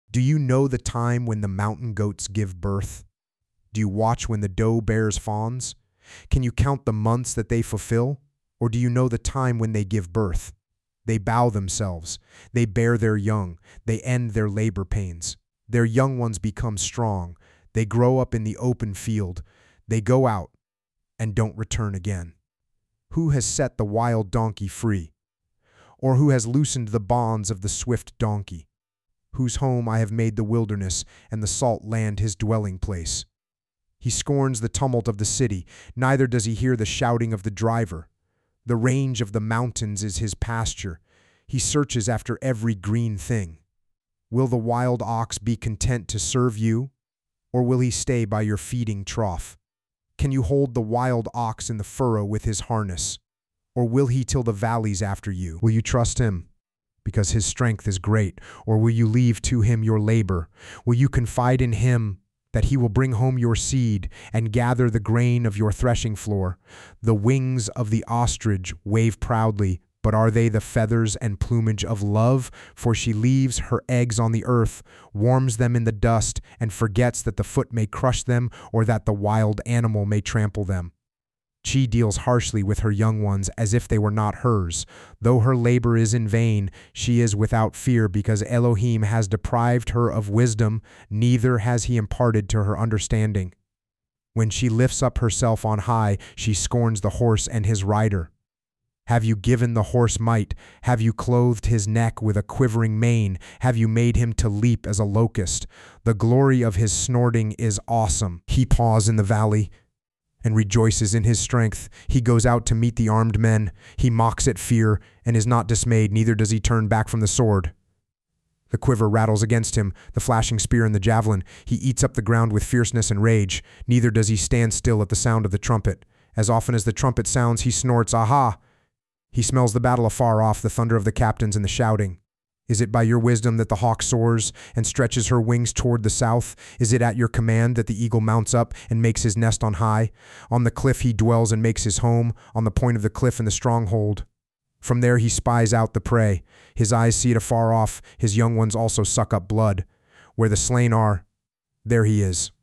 Do you know the time when the mountain goats give birth? Do you watch when the doe bears fawns? Can you count the months that they fulfill? Or do you know the time when they give birth? They bow themselves. They bear their young. They end their labor pains. Their young ones become strong. They grow up in the open field. They go out and don't return again. Who has set the wild donkey free? Or who has loosened the bonds of the swift donkey? Whose home I have made the wilderness, and the salt land his dwelling place. He scorns the tumult of the city, neither does he hear the shouting of the driver. The range of the mountains is his pasture. He searches after every green thing. Will the wild ox be content to serve you, or will he stay by your feeding trough? Can you hold the wild ox in the furrow with his harness, or will he till the valleys after you? Will you trust him, because his strength is great, or will you leave to him your labor? Will you confide in him that he will bring home your seed and gather the grain of your threshing floor? The wings of the ostrich wave proudly, but are they the feathers and plumage of love? For she leaves her eggs on the earth, warms them in the dust, and forgets that the foot may crush them or that the wild animal may trample them. She deals harshly with her young ones as if they were not hers. Though her labor is in vain, she is without fear, because Elohim has deprived her of wisdom, neither has he imparted to her understanding. When she lifts up herself on high, she scorns the horse and his rider. Have you given the horse might? Have you clothed his neck with a quivering mane? Have you made him to leap as a locust? The glory of his snorting is awesome. He paws in the valley and rejoices in his strength. He goes out to meet the armed men. He mocks at fear and is not dismayed, neither does he turn back from the sword. The quiver rattles against him, the flashing spear and the javelin. He eats up the ground with fierceness and rage, neither does he stand still at the sound of the trumpet. As often as the trumpet sounds, he snorts, "Aha!" He smells the battle afar off, the thunder of the captains and the shouting. Is it by your wisdom that the hawk soars and stretches her wings toward the south? Is it at your command that the eagle mounts up and makes his nest on high? On the cliff he dwells and makes his home, on the point of the cliff in the stronghold. From there he spies out the prey. His eyes see it afar off. His young ones also suck up blood. Where the slain are, there he is.